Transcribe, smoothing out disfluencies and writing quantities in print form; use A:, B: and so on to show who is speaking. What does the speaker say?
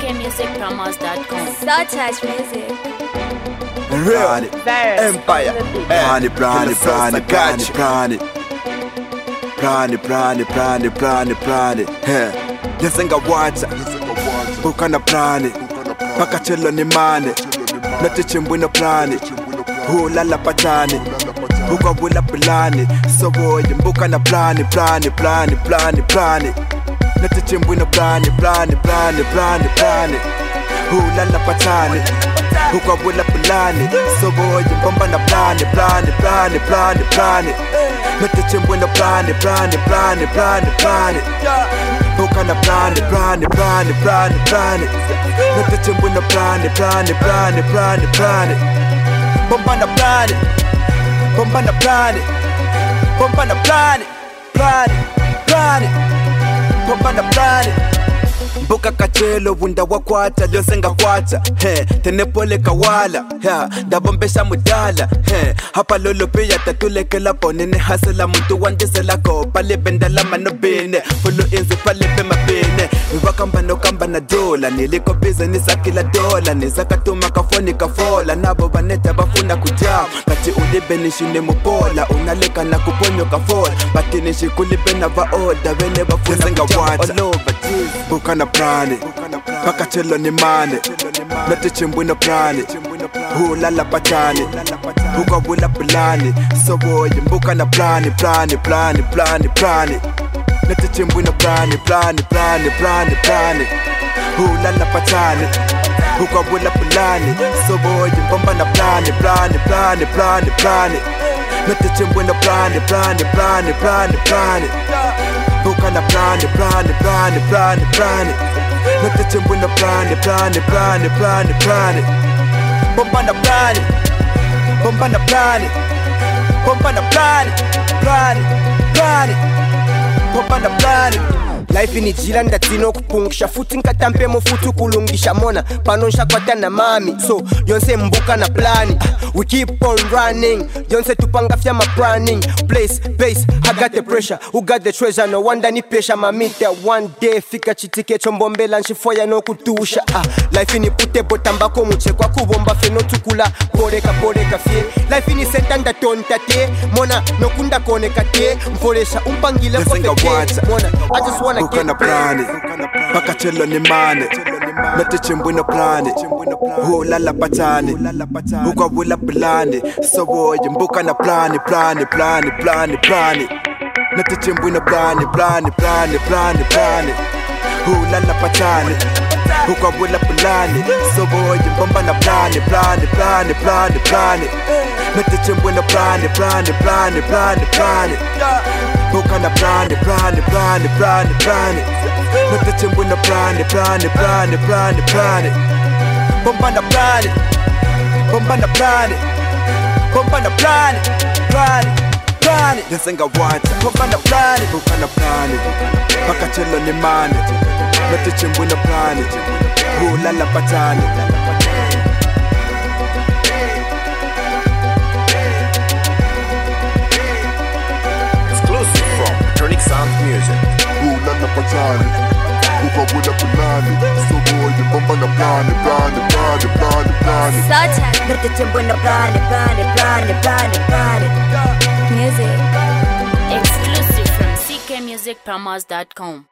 A: ckmusicpromos.com.
B: Such music.
C: Real Empire. Prani. Yesenga wacha bukana prani pakachelo ni mane natichimbwino prani hulala patani ukawula plani soboye mbukana prani natichimbwino prani hulala patani ukawula plani soboye mbambana prani natichimbwino prani Bukana prani natichimbwino prani bombana prani Mbuka kachelo bunda wakwata lyosenga kwata tenepole kawala dabombesha mudala hapa lolo pia tatulekela ponene hasela muntu wandisela ko pale bendala manobene fulu inzi pale pema bene wakamba na dola niliko business akila dola nizakatuma kafoni kafola nabo baneta bafuna kujam kati ulibeni shine mupola unaleka na kuponyo kafola batini shikulibena vaoda bene bafuna kujam all over Bukana prani pakachelo ni mane natichimbwino prani hulala patani ukawula plani soboye mbukana prani natichimbwino prani hulala patani ukawula plani soboye mbambana prani natichimbwino prani Bukana prani natichimbwino prani bombana prani
D: Life ni jila ndatino kupungisha futi nkatampe mofutu kulungisha mona panosha kwata na mami so yonse mbuka na plani we keep on running yonse tupanga fya ma planning place base I got the pressure who got the treasure no wonder ni pesha mamite one day fika chitike chombombela nshifoya no kutusha life ni pute botambako muche kwa kubomba feno tukula poreka fie life ni sentanda tontate mona nokunda koneka te mfolesha umpangile kote mona I just wanna
C: Bukana prani pakachelo ni mane natichimbwino prani hulala patani ukawula plani soboye mbukana prani natichimbwino prani hulala patani ukawula plani soboye mbambana prani natichimbwino prani Bukana prani natichimbwino prani bombana prani yesenga wacha bombana prani bukana prani pakachelo ni mane natichimbwino prani hulala patani
E: Sound music. Hulala patani, ukawula plani, soboye mbambana prani.
B: Such natichimbwino prani.
A: Music. Exclusive from ckmusicpromos.com.